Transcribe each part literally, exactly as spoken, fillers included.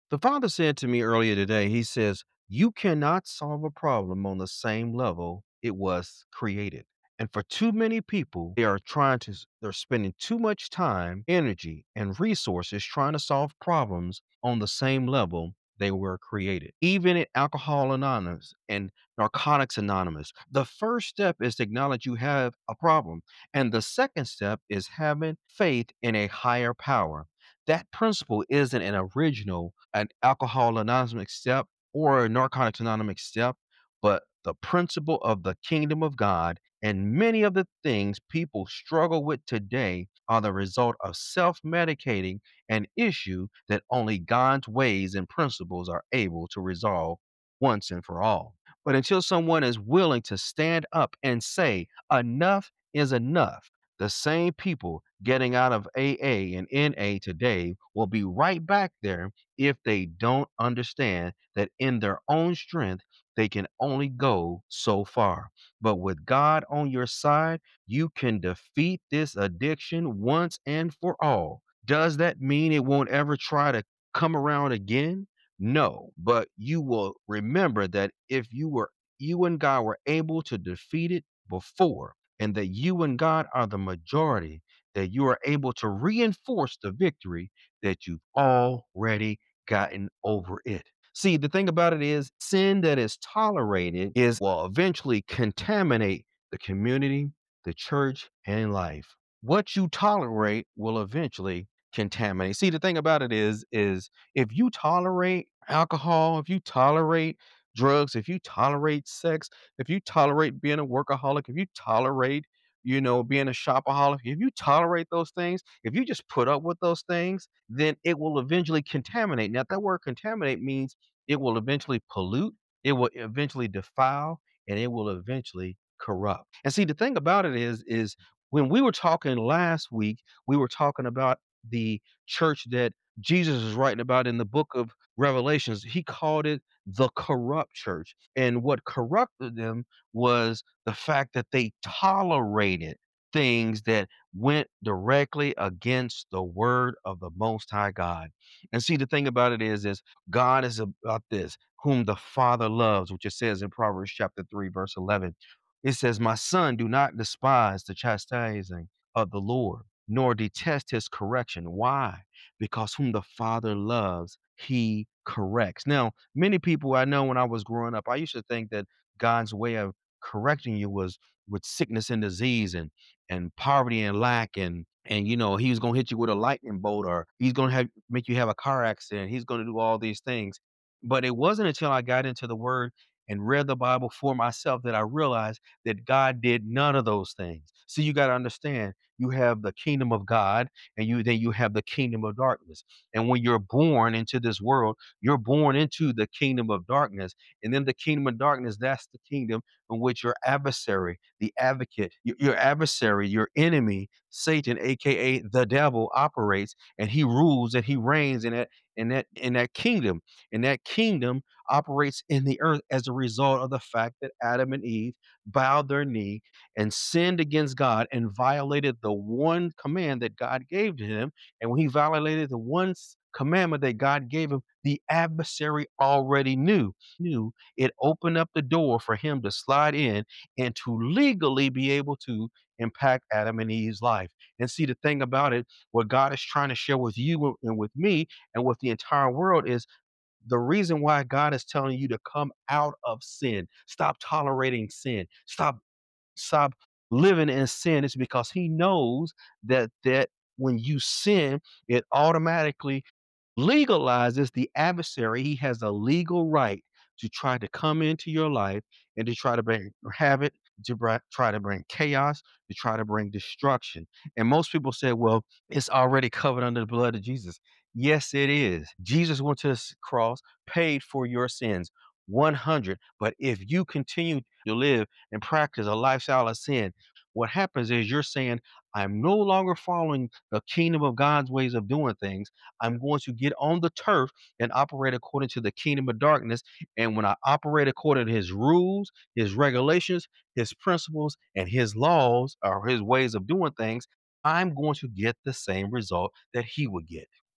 The Father said to me earlier today, He says, you cannot solve a problem on the same level it was created. And for too many people, they are trying to, s- they're spending too much time, energy, and resources trying to solve problems on the same level they were created. Even at Alcohol Anonymous and Narcotics Anonymous, the first step is to acknowledge you have a problem. And the second step is having faith in a higher power. That principle isn't an original, an Alcohol Anonymous step or a Narcotics Anonymous step, but the principle of the kingdom of God. And many of the things people struggle with today are the result of self medicating an issue that only God's ways and principles are able to resolve once and for all. But until someone is willing to stand up and say, enough is enough, the same people getting out of A A and N A today will be right back there if they don't understand that in their own strength, they can only go so far. But with God on your side, you can defeat this addiction once and for all. Does that mean it won't ever try to come around again? No, but you will remember that if you were you and God were able to defeat it before, and that you and God are the majority, that you are able to reinforce the victory that you've already gotten over it. See, the thing about it is, sin that is tolerated is will eventually contaminate the community, the church, and life. What you tolerate will eventually contaminate. See, the thing about it is, is if you tolerate alcohol, if you tolerate drugs, if you tolerate sex, if you tolerate being a workaholic, if you tolerate, you know, being a shopaholic, if you tolerate those things, if you just put up with those things, then it will eventually contaminate. Now, that word contaminate means it will eventually pollute, it will eventually defile, and it will eventually corrupt. And see, the thing about it is, is when we were talking last week, we were talking about the church that Jesus is writing about in the book of Revelations. He called it the corrupt church. And what corrupted them was the fact that they tolerated things that went directly against the word of the most high God. And see, the thing about it is, is God is about this, whom the Father loves, which it says in Proverbs chapter three, verse eleven. It says, my son, do not despise the chastising of the Lord, nor detest his correction. Why? Because whom the Father loves, he corrects. Now, many people I know when I was growing up, I used to think that God's way of correcting you was with sickness and disease and and poverty and lack and and you know he was gonna hit you with a lightning bolt or he's gonna have make you have a car accident. He's gonna do all these things. But it wasn't until I got into the word and read the Bible for myself that I realized that God did none of those things. So you got to understand, you have the kingdom of God and you then you have the kingdom of darkness. And when you're born into this world, you're born into the kingdom of darkness. And then the kingdom of darkness, that's the kingdom in which your adversary, the advocate, your, your adversary, your enemy, Satan, aka the devil, operates and he rules and he reigns in that in that in that kingdom. And that kingdom operates in the earth as a result of the fact that Adam and Eve bowed their knee and sinned against God and violated the one command that God gave to him. And when he violated the one s- commandment that God gave him, the adversary already knew. Knew it opened up the door for him to slide in and to legally be able to impact Adam and Eve's life. And see, the thing about it, what God is trying to share with you and with me and with the entire world is the reason why God is telling you to come out of sin, stop tolerating sin, stop stop living in sin is because he knows that that when you sin, it automatically legalizes the adversary. He has a legal right to try to come into your life and to try to bring havoc, to bri- try to bring chaos, to try to bring destruction. And most people say, well, it's already covered under the blood of Jesus. Yes, it is. Jesus went to this cross, paid for your sins. one hundred. But if you continue to live and practice a lifestyle of sin, what happens is you're saying, I'm no longer following the kingdom of God's ways of doing things. I'm going to get on the turf and operate according to the kingdom of darkness. And when I operate according to his rules, his regulations, his principles, and his laws or his ways of doing things, I'm going to get the same result that he would get.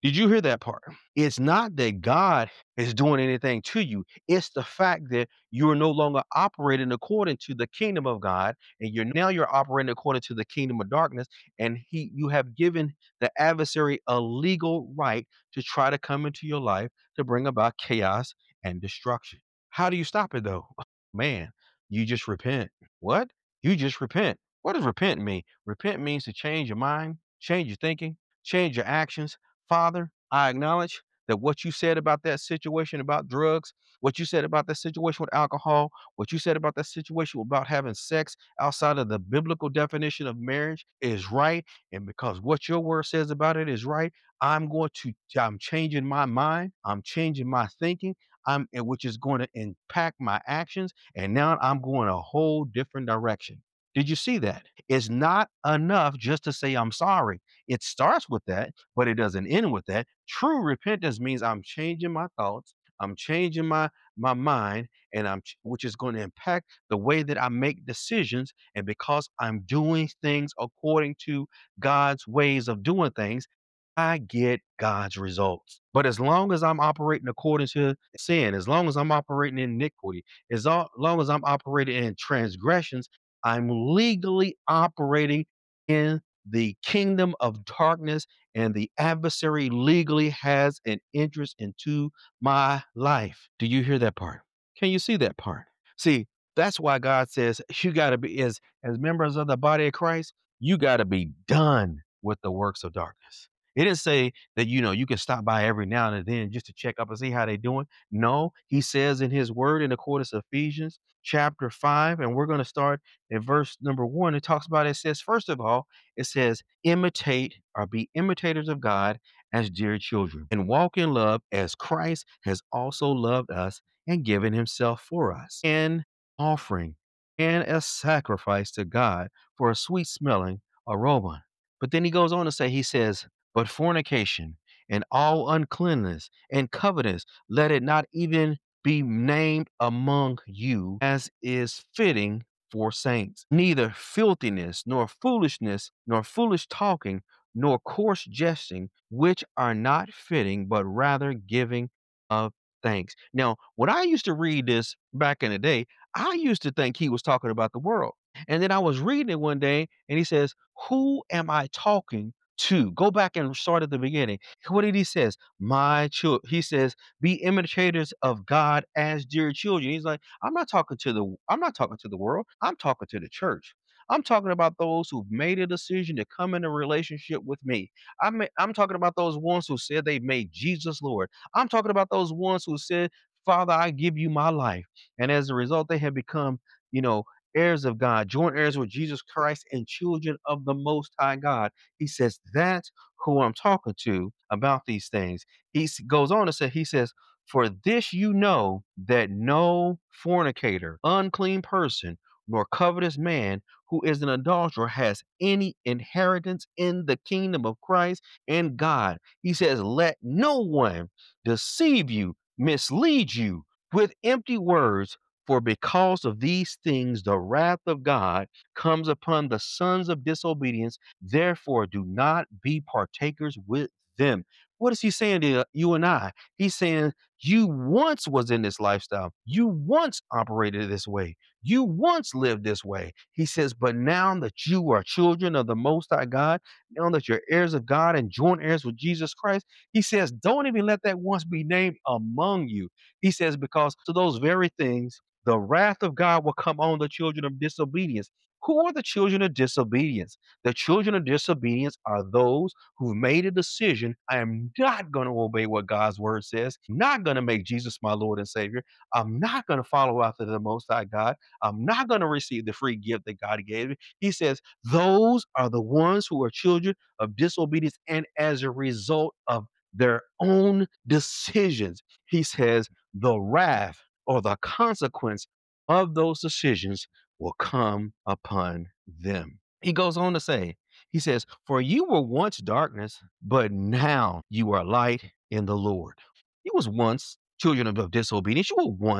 Did you hear that part? It's not that God is doing anything to you. It's the fact that you are no longer operating according to the kingdom of God, and you're now you're operating according to the kingdom of darkness, and he you have given the adversary a legal right to try to come into your life to bring about chaos and destruction. How do you stop it though? Man, you just repent. What? You just repent. What does repent mean? Repent means to change your mind, change your thinking, change your actions. Father, I acknowledge that what you said about that situation about drugs, what you said about that situation with alcohol, what you said about that situation about having sex outside of the biblical definition of marriage is right. And because what your word says about it is right, I'm going to, I'm changing my mind. I'm changing my thinking. I'm, and which is going to impact my actions. And now I'm going a whole different direction. Did you see that? It's not enough just to say, I'm sorry. It starts with that, but it doesn't end with that. True repentance means I'm changing my thoughts, I'm changing my my mind, and I'm ch- which is going to impact the way that I make decisions. And because I'm doing things according to God's ways of doing things, I get God's results. But as long as I'm operating according to sin, as long as I'm operating in iniquity, as al- long as I'm operating in transgressions, I'm legally operating in the kingdom of darkness, and the adversary legally has an interest into my life. Do you hear that part? Can you see that part? See, that's why God says you got to be, as as members of the body of Christ, you got to be done with the works of darkness. It didn't say that, you know, you can stop by every now and then just to check up and see how they're doing. No, he says in his word in accordance to Ephesians chapter five, and we're going to start in verse number one. It talks about, it says, first of all, it says, imitate or be imitators of God as dear children, and walk in love as Christ has also loved us and given himself for us, an offering and a sacrifice to God for a sweet smelling aroma. But then he goes on to say, he says, but fornication and all uncleanness and covetousness, let it not even be named among you as is fitting for saints. Neither filthiness, nor foolishness, nor foolish talking, nor coarse jesting, which are not fitting, but rather giving of thanks. Now, when I used to read this back in the day, I used to think he was talking about the world. And then I was reading it one day and he says, who am I talking to? Go back and start at the beginning. What did he says? My children. He says, be imitators of God as dear children. He's like, I'm not talking to the I'm not talking to the world. I'm talking to the church. I'm talking about those who've made a decision to come in a relationship with me. I'm, I'm talking about those ones who said they made Jesus Lord. I'm talking about those ones who said, Father, I give you my life. And as a result, they have become, you know, heirs of God, joint heirs with Jesus Christ, and children of the Most High God. He says, that's who I'm talking to about these things. He s- goes on to say, he says, for this you know that no fornicator, unclean person, nor covetous man who is an adulterer has any inheritance in the kingdom of Christ and God. He says, let no one deceive you, mislead you with empty words, for because of these things, the wrath of God comes upon the sons of disobedience. Therefore, do not be partakers with them. What is he saying to you and I? He's saying you once was in this lifestyle. You once operated this way. You once lived this way. He says, but now that you are children of the Most High God, now that you're heirs of God and joint heirs with Jesus Christ, he says, don't even let that once be named among you. He says, because to those very things, the wrath of God will come on the children of disobedience. Who are the children of disobedience? The children of disobedience are those who've made a decision. I am not going to obey what God's word says. I'm not going to make Jesus my Lord and Savior. I'm not going to follow after the Most High God. I'm not going to receive the free gift that God gave me. He says, those are the ones who are children of disobedience. And as a result of their own decisions, he says, the wrath or the consequence of those decisions will come upon them. He goes on to say, he says, for you were once darkness, but now you are light in the Lord. You was once children of disobedience. You were once.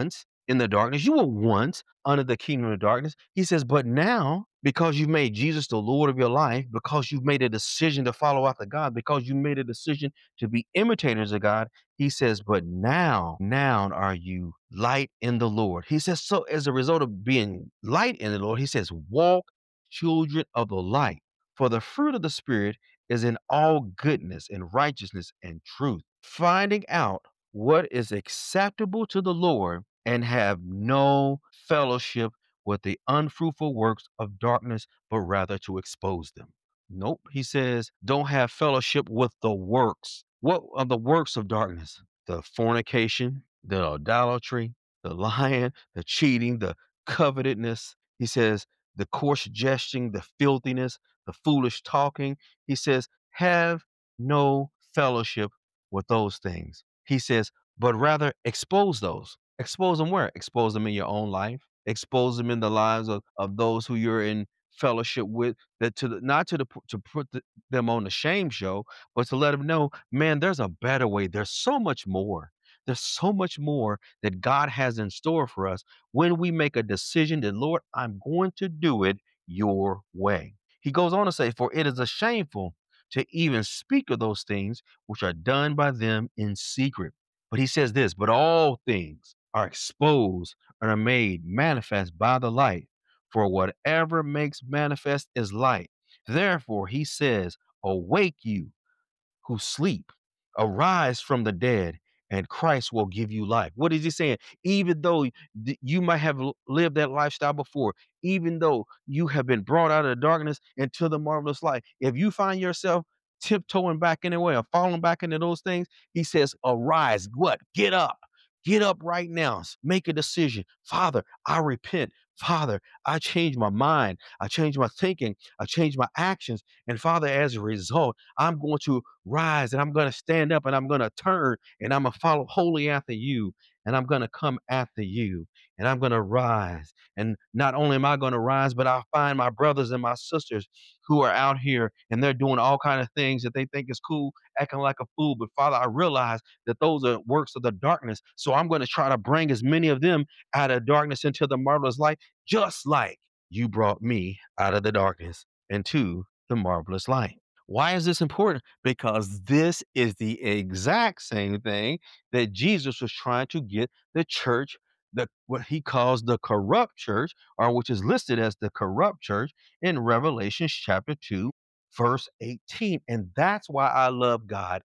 in the darkness. You were once under the kingdom of darkness. He says, but now, because you've made Jesus the Lord of your life, because you've made a decision to follow after God, because you made a decision to be imitators of God, he says, but now, now are you light in the Lord. He says, so as a result of being light in the Lord, he says, walk children of the light. For the fruit of the Spirit is in all goodness and righteousness and truth, finding out what is acceptable to the Lord, and have no fellowship with the unfruitful works of darkness, but rather to expose them. Nope. He says, don't have fellowship with the works. What are the works of darkness? The fornication, the idolatry, the lying, the cheating, the covetousness. He says, the coarse jesting, the filthiness, the foolish talking. He says, have no fellowship with those things. He says, but rather expose those. Expose them where? Expose them in your own life. Expose them in the lives of, of those who you're in fellowship with. That to the, not to the to put the, them on the shame show, but to let them know, man, there's a better way. There's so much more. There's so much more that God has in store for us when we make a decision that, Lord, I'm going to do it your way. He goes on to say, for it is a shameful to even speak of those things which are done by them in secret. But he says this, but all things are exposed and are made manifest by the light. For whatever makes manifest is light. Therefore, he says, awake you who sleep, arise from the dead, and Christ will give you life. What is he saying? Even though th- you might have l- lived that lifestyle before, even though you have been brought out of the darkness into the marvelous light, if you find yourself tiptoeing back in the way or falling back into those things, he says, arise. What? Get up. Get up right now. Make a decision. Father, I repent. Father, I change my mind. I change my thinking. I change my actions. And Father, as a result, I'm going to rise and I'm going to stand up and I'm going to turn and I'm going to follow wholly after you and I'm going to come after you and I'm going to rise. And not only am I going to rise, but I'll find my brothers and my sisters who are out here and they're doing all kind of things that they think is cool, acting like a fool. But Father, I realize that those are works of the darkness. So I'm going to try to bring as many of them out of darkness into the marvelous light, just like you brought me out of the darkness into the marvelous light. Why is this important? Because this is the exact same thing that Jesus was trying to get the church, the what he calls the corrupt church, or which is listed as the corrupt church in Revelation chapter two, verse eighteen. And that's why I love God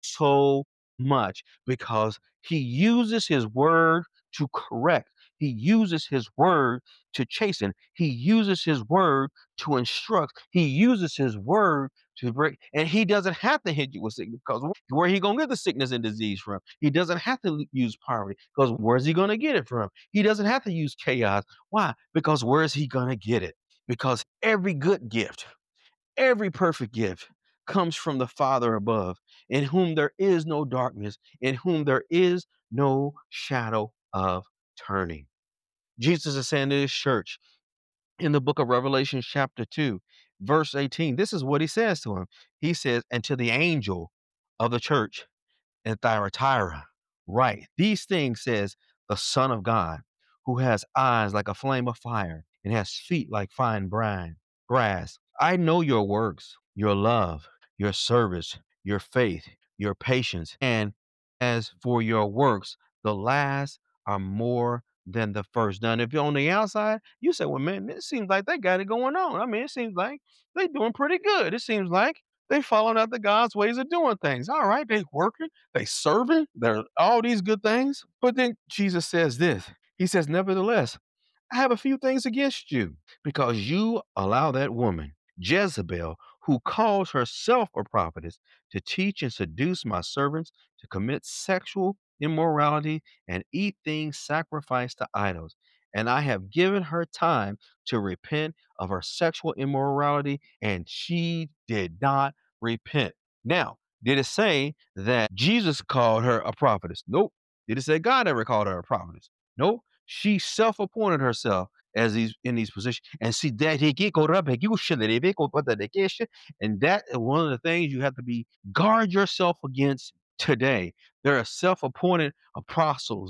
so much, because he uses his word to correct. He uses his word to chasten. He uses his word to instruct. He uses his word to break, and he doesn't have to hit you with sickness, because where he gonna get the sickness and disease from? He doesn't have to use poverty, because where's he gonna get it from? He doesn't have to use chaos. Why? Because where is he gonna get it? Because every good gift, every perfect gift comes from the Father above, in whom there is no darkness, in whom there is no shadow of turning. Jesus is saying to his church in the book of Revelation, chapter two, verse eighteen, this is what he says to him. He says, and to the angel of the church at Thyatira, right, these things says the Son of God, who has eyes like a flame of fire and has feet like fine brine, brass. I know your works, your love, your service, your faith, your patience, and as for your works, the last are more than the first. Now, if you're on the outside, you say, well, man, it seems like they got it going on. I mean, it seems like they doing pretty good. It seems like they following after God's ways of doing things. All right, they working, they serving, they're all these good things. But then Jesus says this. He says, nevertheless, I have a few things against you, because you allow that woman, Jezebel, who calls herself a prophetess, to teach and seduce my servants to commit sexual immorality and eat things sacrificed to idols. And I have given her time to repent of her sexual immorality, and she did not repent. Now, did it say that Jesus called her a prophetess? Nope. Did it say God ever called her a prophetess? Nope. She self-appointed herself as these in these positions. And see that he get caught up, you should let it go, but the dedication. And that is one of the things you have to be guard yourself against today. There are self-appointed apostles and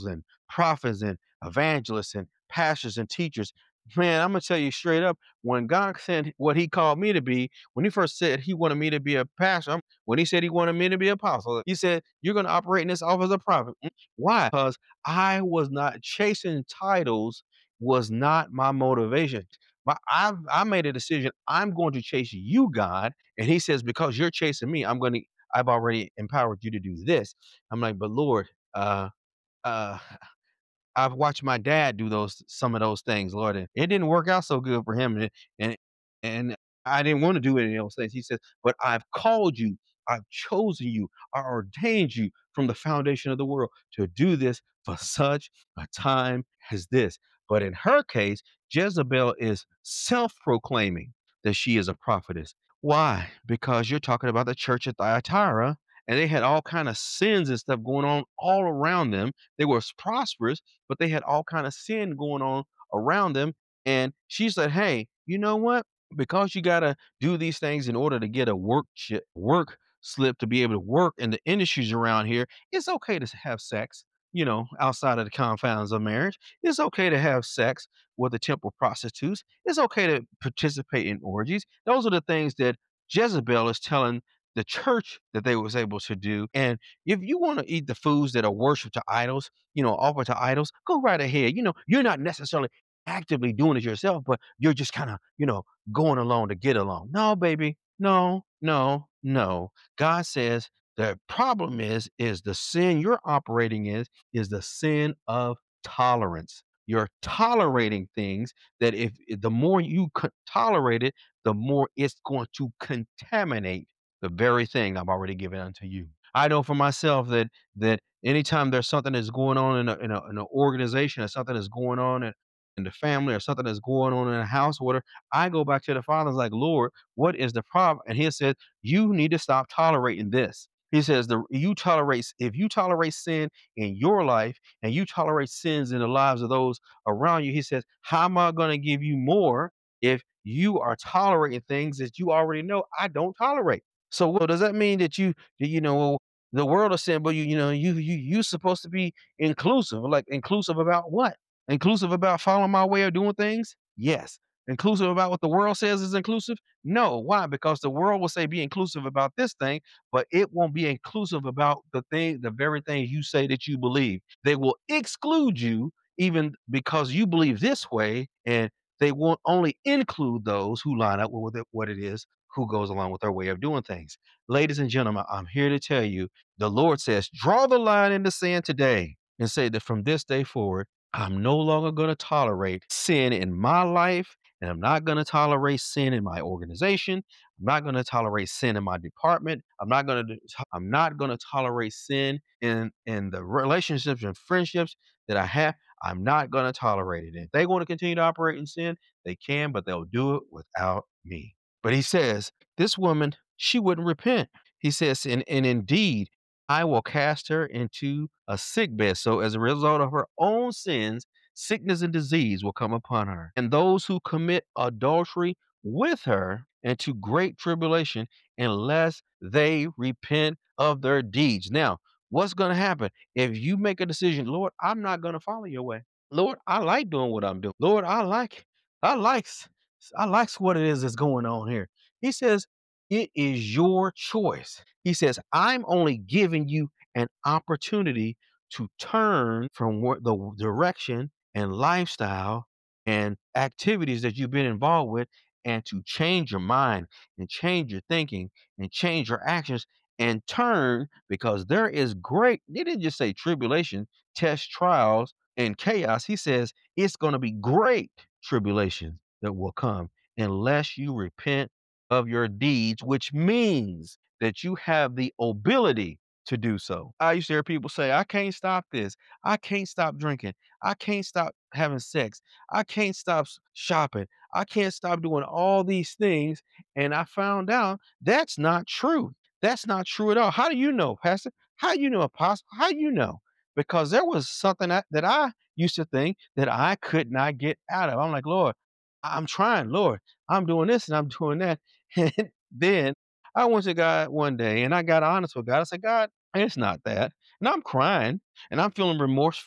prophets and evangelists and pastors and teachers. Man, I'm gonna tell you straight up, when God said what he called me to be, when he first said he wanted me to be a pastor, I'm- when he said he wanted me to be an apostle, he said, "You're gonna operate in this office of prophet." Mm, Why? Because I was not chasing titles, was not my motivation. My, I I made a decision. I'm going to chase you, God. And he says, because you're chasing me, I'm going to, I've already empowered you to do this. I'm like, but Lord, uh, uh, I've watched my dad do those some of those things, Lord, and it didn't work out so good for him, and and and I didn't want to do any of those things. He says, "But I've called you, I've chosen you, I ordained you from the foundation of the world to do this for such a time as this." But in her case, Jezebel is self-proclaiming that she is a prophetess. Why? Because you're talking about the church at Thyatira, and they had all kind of sins and stuff going on all around them. They were prosperous, but they had all kind of sin going on around them. And she said, "Hey, you know what? Because you gotta do these things in order to get a work shi work slip to be able to work in the industries around here, it's okay to s- have sex, you know, outside of the confines of marriage. It's okay to have sex with the temple prostitutes. It's okay to participate in orgies. Those are the things that Jezebel is telling the church that they was able to do. And if you want to eat the foods that are worship to idols, you know, offer to idols, go right ahead. You know, you're not necessarily actively doing it yourself, but you're just kind of, you know, going along to get along. No, baby. No, no, no. God says the problem is, is the sin you're operating in is the sin of tolerance. You're tolerating things that if the more you co- tolerate it, the more it's going to contaminate the very thing I've already given unto you. I know for myself that that anytime there's something that's going on in a in, a, in an organization or something that's going on in, in the family or something that's going on in a house or whatever, I go back to the Father's like, Lord, what is the problem? And He said, you need to stop tolerating this. He says, the you tolerate if you tolerate sin in your life and you tolerate sins in the lives of those around you, He says, how am I going to give you more if you are tolerating things that you already know I don't tolerate? So, well, does that mean that you, that, you know, well, the world is saying, but you, you know, you, you, you supposed to be inclusive, like inclusive about what? Inclusive about following my way of doing things? Yes. Inclusive about what the world says is inclusive? No. Why? Because the world will say be inclusive about this thing, but it won't be inclusive about the thing, the very thing you say that you believe. They will exclude you even because you believe this way, and they won't only include those who line up with it- what it is who goes along with their way of doing things. Ladies and gentlemen, I'm here to tell you the Lord says, draw the line in the sand today and say that from this day forward, I'm no longer going to tolerate sin in my life, and I'm not going to tolerate sin in my organization. I'm not going to tolerate sin in my department. I'm not going to I'm not going to tolerate sin in in the relationships and friendships that I have. I'm not going to tolerate it. If they want to continue to operate in sin, they can, but they'll do it without me. But he says, this woman, she wouldn't repent. He says, and, and indeed, I will cast her into a sick bed. So, as a result of her own sins, sickness and disease will come upon her. And those who commit adultery with her into great tribulation, unless they repent of their deeds. Now, what's going to happen if you make a decision? Lord, I'm not going to follow your way. Lord, I like doing what I'm doing. Lord, I like, I likes, I likes what it is that's going on here. He says, it is your choice. He says, I'm only giving you an opportunity to turn from what the direction and lifestyle and activities that you've been involved with, and to change your mind and change your thinking and change your actions and turn, because there is great, they didn't just say tribulation, test, trials, and chaos. He says it's going to be great tribulation that will come unless you repent of your deeds, which means that you have the ability to do so. I used to hear people say, I can't stop this. I can't stop drinking. I can't stop having sex. I can't stop s- shopping. I can't stop doing all these things. And I found out that's not true. That's not true at all. How do you know, Pastor? How do you know, Apostle? How do you know? Because there was something that, that I used to think that I could not get out of. I'm like, Lord, I- I'm trying, Lord, I'm doing this and I'm doing that. And then I went to God one day and I got honest with God. I said, God, it's not that. And I'm crying and I'm feeling remorseful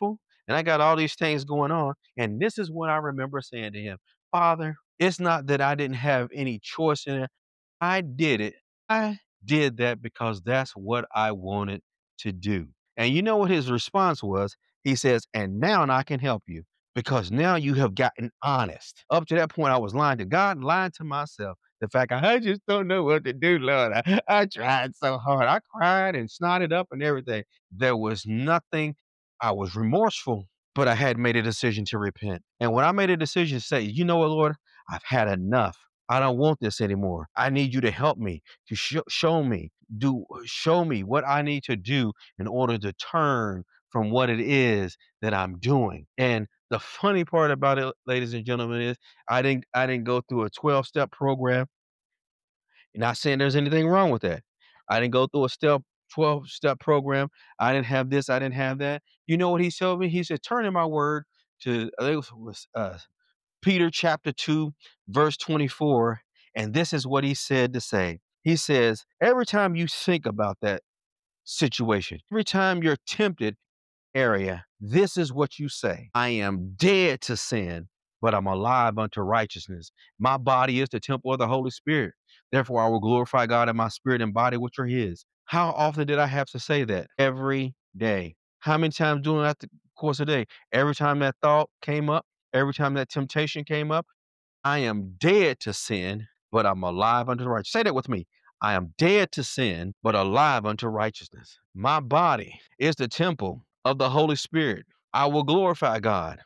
and I got all these things going on. And this is what I remember saying to him, Father, it's not that I didn't have any choice in it. I did it. I did that because that's what I wanted to do. And you know what his response was? He says, and now I can help you because now you have gotten honest. Up to that point, I was lying to God, lying to myself. The fact I just don't know what to do, Lord. I, I tried so hard. I cried and snotted up and everything. There was nothing. I was remorseful, but I had made a decision to repent. And when I made a decision to say, you know what, Lord, I've had enough. I don't want this anymore. I need you to help me, to show, show me, do show me what I need to do in order to turn from what it is that I'm doing. And the funny part about it, ladies and gentlemen, is I didn't I didn't go through a twelve step program. Not saying there's anything wrong with that. I didn't go through a step twelve step program. I didn't have this. I didn't have that. You know what he showed me? He said, turn in my word to I think it was uh, Peter chapter two, verse twenty-four. And this is what he said to say. He says, every time you think about that situation, every time you're tempted area, this is what you say. I am dead to sin, but I'm alive unto righteousness. My body is the temple of the Holy Spirit. Therefore, I will glorify God in my spirit and body, which are his. How often did I have to say that? Every day. How many times during that the course of the day? Every time that thought came up, every time that temptation came up, I am dead to sin, but I'm alive unto righteousness. Say that with me. I am dead to sin, but alive unto righteousness. My body is the temple of the Holy Spirit. I will glorify God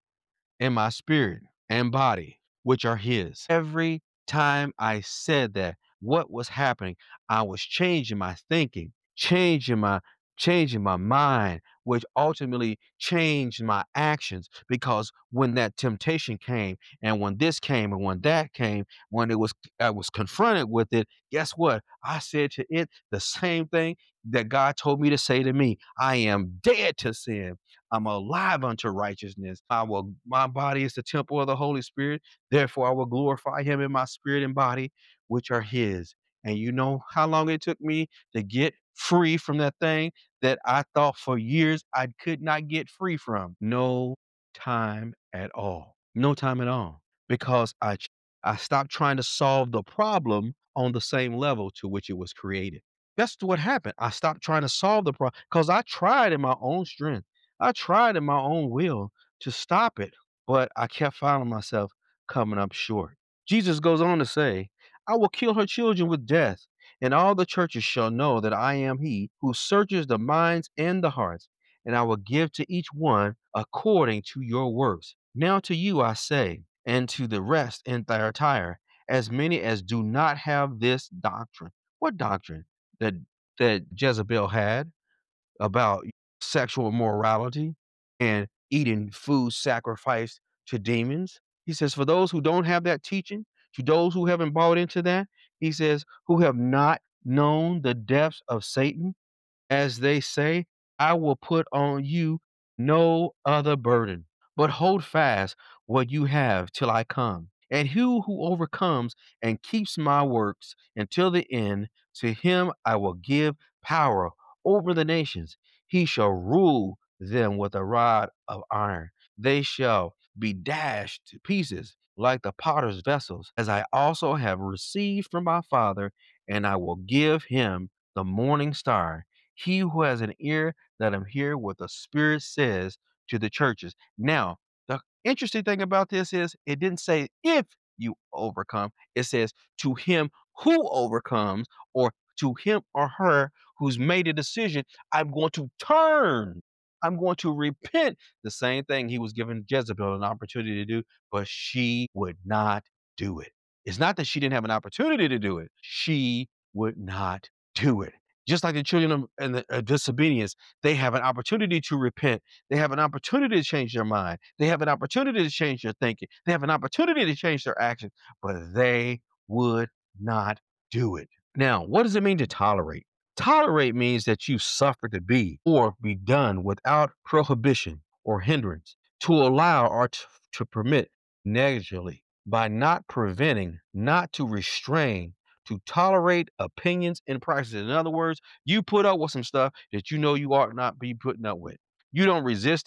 in my spirit and body, which are his. Every time I said that, what was happening? I was changing my thinking, changing my changing my mind, which ultimately changed my actions. Because when that temptation came, and when this came, and when that came, when it was I was confronted with it, guess what? I said to it the same thing that God told me to say to me. I am dead to sin. I'm alive unto righteousness. I will, my body is the temple of the Holy Spirit. Therefore, I will glorify him in my spirit and body, which are his. And you know how long it took me to get free from that thing that I thought for years I could not get free from? No time at all. No time at all. Because I, ch- I stopped trying to solve the problem on the same level to which it was created. That's what happened. I stopped trying to solve the problem because I tried in my own strength. I tried in my own will to stop it, but I kept finding myself coming up short. Jesus goes on to say, I will kill her children with death, and all the churches shall know that I am he who searches the minds and the hearts, and I will give to each one according to your works. Now to you I say, and to the rest in Thyatira, as many as do not have this doctrine. What doctrine? That that Jezebel had about sexual immorality and eating food sacrificed to demons. He says, for those who don't have that teaching, to those who haven't bought into that, he says, who have not known the depths of Satan, as they say, I will put on you no other burden, but hold fast what you have till I come. And he who overcomes and keeps my works until the end, to him I will give power over the nations. He shall rule them with a rod of iron. They shall be dashed to pieces like the potter's vessels, as I also have received from my Father, and I will give him the morning star. He who has an ear, let him hear what the Spirit says to the churches. Now, the interesting thing about this is it didn't say if you overcome, it says to him who overcomes, or to him or her who's made a decision, I'm going to turn. I'm going to repent. The same thing he was giving Jezebel an opportunity to do, but she would not do it. It's not that she didn't have an opportunity to do it. She would not do it. Just like the children of and the uh, disobedience, they have an opportunity to repent. They have an opportunity to change their mind. They have an opportunity to change their thinking. They have an opportunity to change their actions, but they would not do it. Now, what does it mean to tolerate? Tolerate means that you suffer to be or be done without prohibition or hindrance, to allow or to, to permit negligently, by not preventing, not to restrain, to tolerate opinions and practices. In other words, you put up with some stuff that you know you ought not be putting up with. You don't resist it.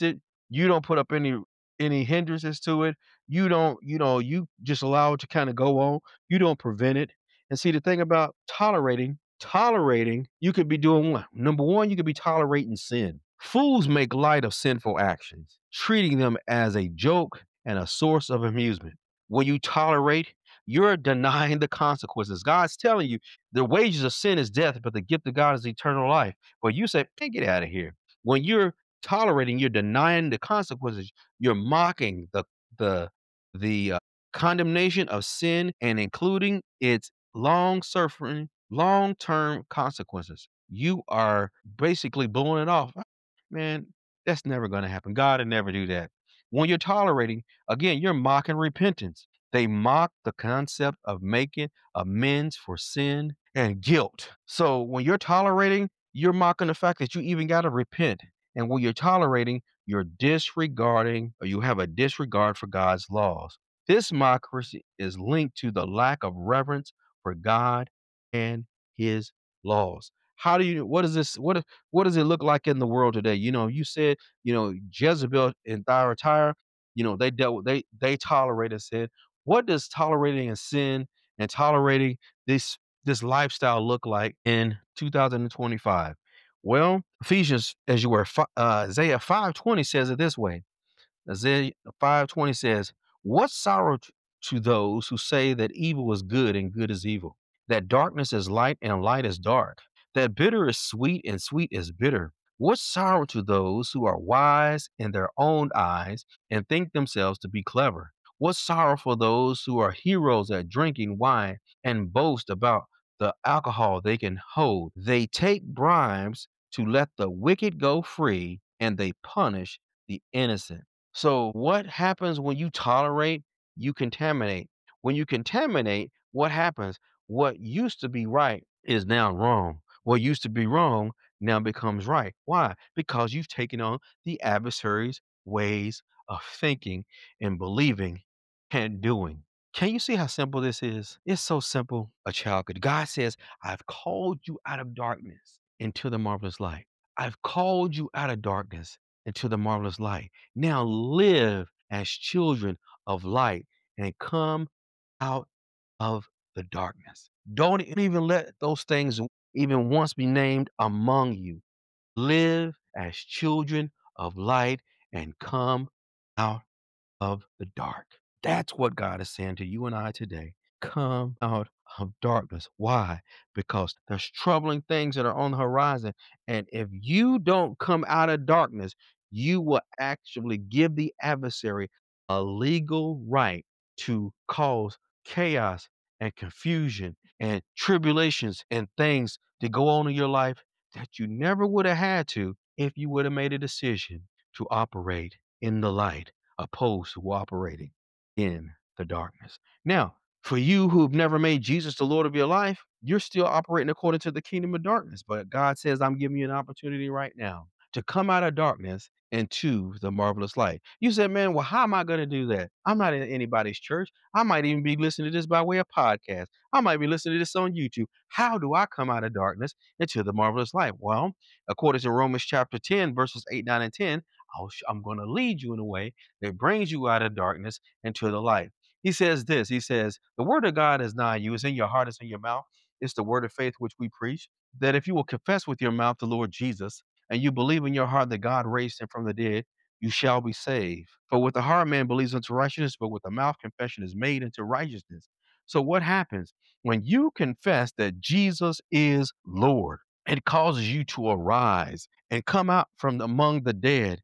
You don't put up any any hindrances to it. You don't, you know, you just allow it to kind of go on. You don't prevent it. And see, the thing about tolerating, tolerating, you could be doing one. Number one, you could be tolerating sin. Fools make light of sinful actions, treating them as a joke and a source of amusement. When you tolerate, you're denying the consequences. God's telling you the wages of sin is death, but the gift of God is eternal life. But you say, hey, get out of here. When you're tolerating, you're denying the consequences. You're mocking the the the uh, condemnation of sin and including its long suffering, long term consequences. You are basically blowing it off. Man, that's never going to happen. God will never do that. When you're tolerating, again, you're mocking repentance. They mock the concept of making amends for sin and guilt. So when you're tolerating, you're mocking the fact that you even got to repent. And when you're tolerating, you're disregarding or you have a disregard for God's laws. This mockery is linked to the lack of reverence for God and his laws. How do you what is this what what does it look like in the world today? You know, you said, you know, Jezebel and Thyatira, you know, they dealt with they they tolerated sin. What does tolerating a sin and tolerating this this lifestyle look like in two thousand twenty-five? Well, Ephesians, as you were, fi- uh, Isaiah five twenty says it this way. Isaiah five twenty says, "What sorrow t- to those who say that evil is good and good is evil, that darkness is light and light is dark, that bitter is sweet and sweet is bitter. What sorrow to those who are wise in their own eyes and think themselves to be clever. What sorrow for those who are heroes at drinking wine and boast about the alcohol they can hold. They take bribes to let the wicked go free and they punish the innocent." So, what happens when you tolerate? You contaminate. When you contaminate, what happens? What used to be right is now wrong. What used to be wrong now becomes right. Why? Because you've taken on the adversary's ways of thinking and believing and doing. Can you see how simple this is? It's so simple. A child could. God says, I've called you out of darkness into the marvelous light. I've called you out of darkness into the marvelous light. Now live as children of light and come out of the darkness. Don't even let those things even once be named among you. Live as children of light and come out of the dark. That's what God is saying to you and I today. Come out of darkness. Why? Because there's troubling things that are on the horizon. And if you don't come out of darkness, you will actually give the adversary a legal right to cause chaos and confusion and tribulations and things to go on in your life that you never would have had to if you would have made a decision to operate in the light opposed to operating in the darkness. Now, for you who've never made Jesus the Lord of your life, you're still operating according to the kingdom of darkness. But God says, I'm giving you an opportunity right now to come out of darkness into the marvelous light. You said, man, well, how am I going to do that? I'm not in anybody's church. I might even be listening to this by way of podcast. I might be listening to this on YouTube. How do I come out of darkness into the marvelous light? Well, according to Romans chapter ten, verses eight, nine, and ten, I'll sh- I'm going to lead you in a way that brings you out of darkness into the light. He says this, he says, the word of God is nigh you, it's in your heart, it's in your mouth. It's the word of faith which we preach, that if you will confess with your mouth the Lord Jesus, and you believe in your heart that God raised him from the dead, you shall be saved. For with the heart man believes unto righteousness, but with the mouth confession is made into righteousness. So what happens when you confess that Jesus is Lord? It causes you to arise and come out from among the dead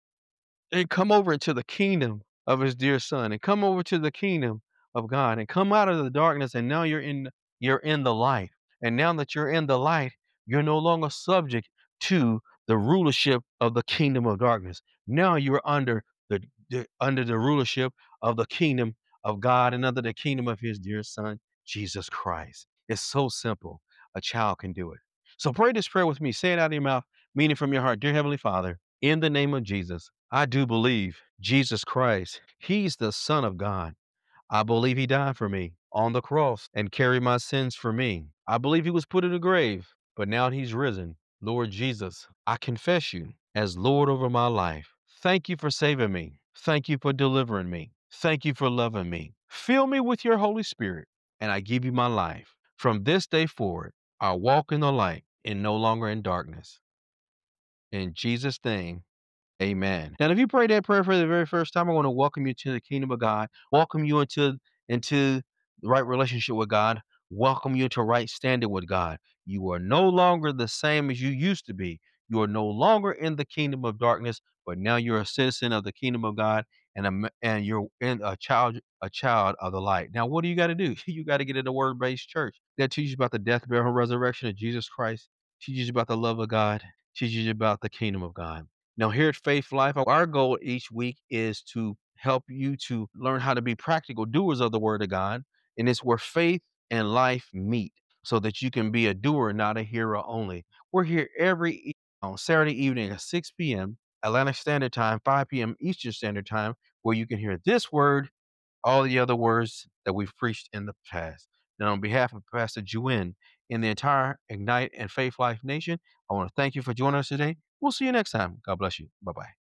and come over into the kingdom of his dear son and come over to the kingdom of God and come out of the darkness and now you're in you're in the light. And now that you're in the light, you're no longer subject to the rulership of the kingdom of darkness. Now you're under the, the under the rulership of the kingdom of God and under the kingdom of his dear son Jesus Christ. It's so simple. A child can do it. So pray this prayer with me. Say it out of your mouth, meaning from your heart. Dear Heavenly Father, in the name of Jesus, I do believe Jesus Christ, he's the Son of God. I believe he died for me on the cross and carried my sins for me. I believe he was put in a grave, but now he's risen. Lord Jesus, I confess you as Lord over my life. Thank you for saving me. Thank you for delivering me. Thank you for loving me. Fill me with your Holy Spirit, and I give you my life. From this day forward, I walk in the light and no longer in darkness. In Jesus' name, amen. Now, if you prayed that prayer for the very first time, I want to welcome you to the kingdom of God, welcome you into, into the right relationship with God, welcome you to right standing with God. You are no longer the same as you used to be. You are no longer in the kingdom of darkness, but now you're a citizen of the kingdom of God, and a, m- and you're in a child a child of the light. Now, what do you got to do? You got to get in a word based church that teaches you about the death, burial, and resurrection of Jesus Christ, teaches you about the love of God, teaches you about the kingdom of God. Now, here at Faith Life, our goal each week is to help you to learn how to be practical doers of the Word of God. And it's where faith and life meet so that you can be a doer, not a hearer only. We're here every e- on Saturday evening at six p m. Atlantic Standard Time, five p m. Eastern Standard Time, where you can hear this word, all the other words that we've preached in the past. Now, on behalf of Pastor Juin and the entire Ignite and Faith Life Nation, I want to thank you for joining us today. We'll see you next time. God bless you. Bye bye.